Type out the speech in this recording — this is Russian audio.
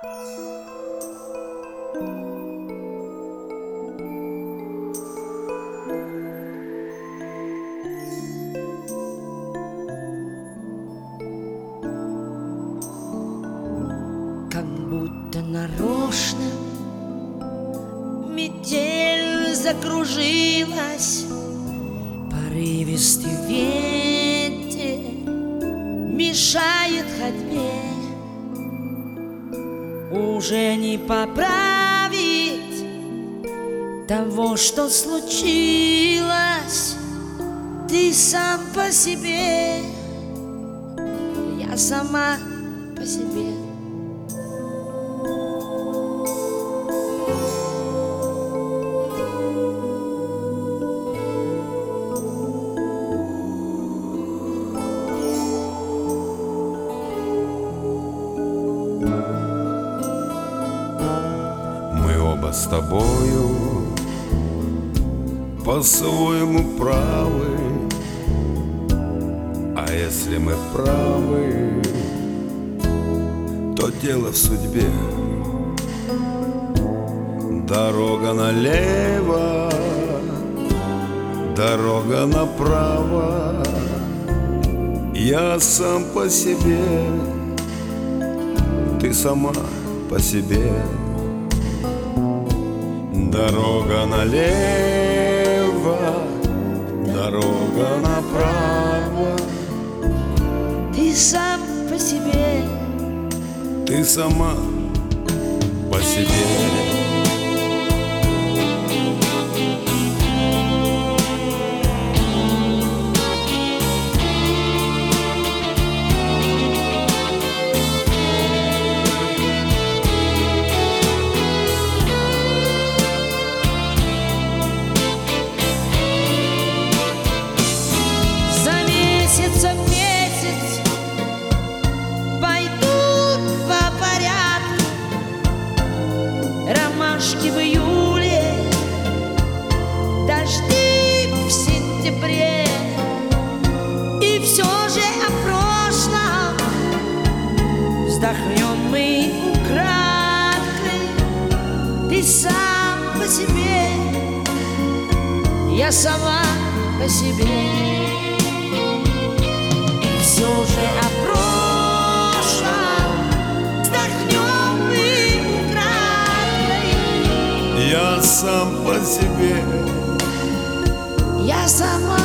Как будто нарочно метель закружилась, порывистый ветер мешает ходьбе. Уже не поправить того, что случилось. Ты сам по себе, я сама по себе. С тобою по-своему правы, а если мы правы, то дело в судьбе. Дорога налево, дорога направо, я сам по себе, ты сама по себе. Дорога налево, дорога направо, ты сам по себе, ты сама по себе. В месяц пойдут по порядку ромашки в июле, дожди в сентябре. И все же о прошлом вздохнем мы украдкой. Ты сам по себе, я сама по себе. Все же о прошлом вздохнем мы украдкой. Я сам по себе, я сама